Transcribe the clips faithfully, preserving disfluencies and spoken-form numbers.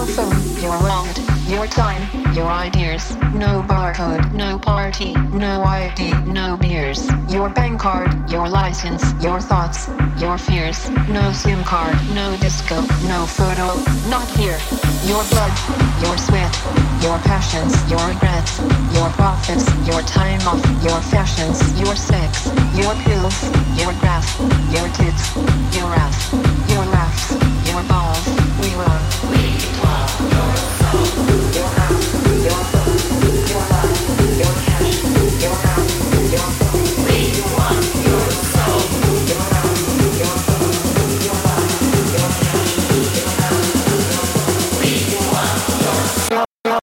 phone, your wallet, your time, your ideas. No barcode, no party, no I D, no beers. Your bank card, your license, your thoughts, your fears. No SIM card, no disco, no photo, not here. Your blood, your sweat, your passions, your regrets, your profits, your time off, your fashions, your sex, your pills, your graph, your tits, your ass, your laughs, your balls. We run. We dwell your soul. Your house, your phone, your life, your cash, your house, your phone. We want your soul. Your house, your phone, your life, your cash, your house, your phone. We want your soul.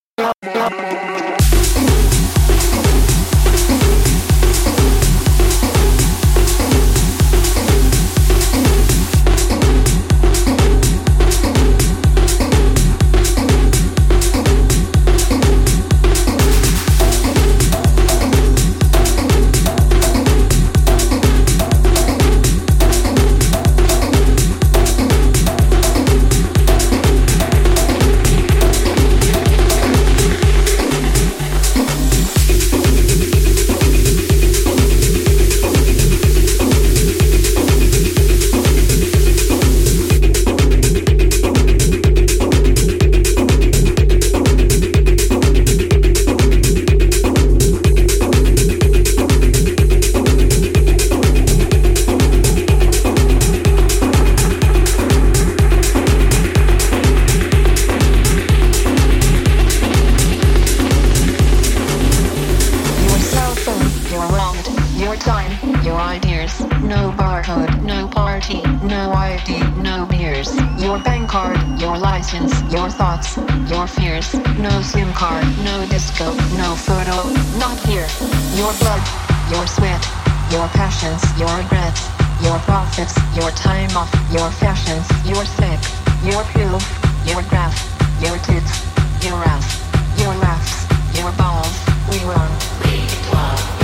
Your thoughts, your fears. No SIM card, no disco, no photo, not here. Your blood, your sweat, your passions, your regrets, your profits, your time off, your fashions, your sex, your pills, your graph, your tits, your ass, your laughs, your balls. We run. We dwell.